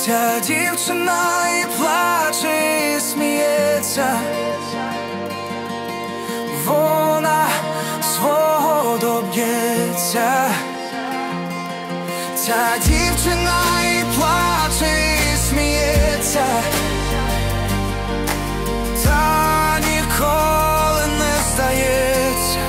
Ця дівчина і плаче, і сміється, вона свого доб'ється. Ця дівчина і плаче, і сміється, та ніколи не здається.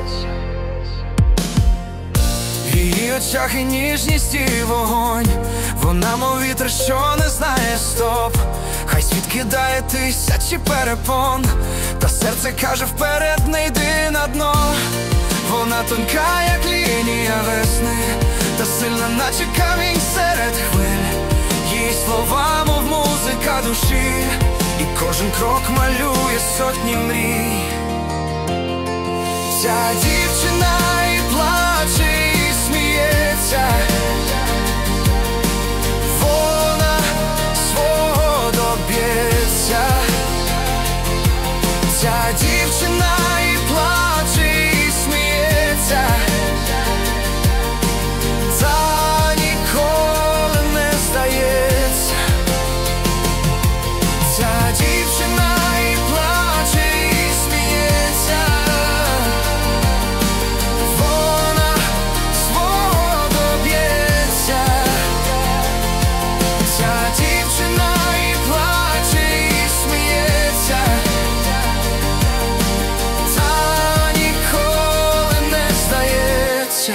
В її очах і ніжність, і вогонь. Вона, мов вітер, що не знає стоп. Хай світ кидає тисячі перепон, та серце каже вперед, не йди на дно. Вона тонка, як лінія весни, та сильна, наче камінь серед хвиль. Її слова, мов музика душі, і кожен крок малює сотні мрій. Ця дівчина і плаче, і сміється, вона свого доб'ється. Ця дівчина і плаче, і сміється, та ніколи не здається. Ця дівчина і плаче, і сміється, вона свого доб'ється. Ця дівчина і плаче, і сміється, та ніколи не здається.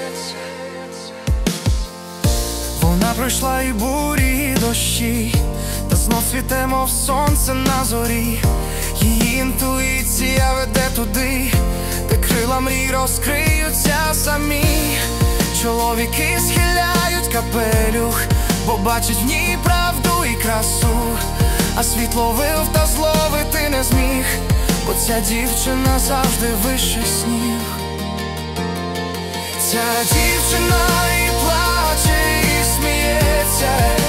Вона пройшла і бурі, і дощі, та знов світе, мов сонце на зорі. Її інтуїція веде туди, де крила мрій розкриються самі. Чоловіки схиляють капелюх, бо бачать в ній правду і красу. А світ ловив, та зловити не зміг, бо ця дівчина завжди вище сніг. Ця дівчина і плаче, і сміється,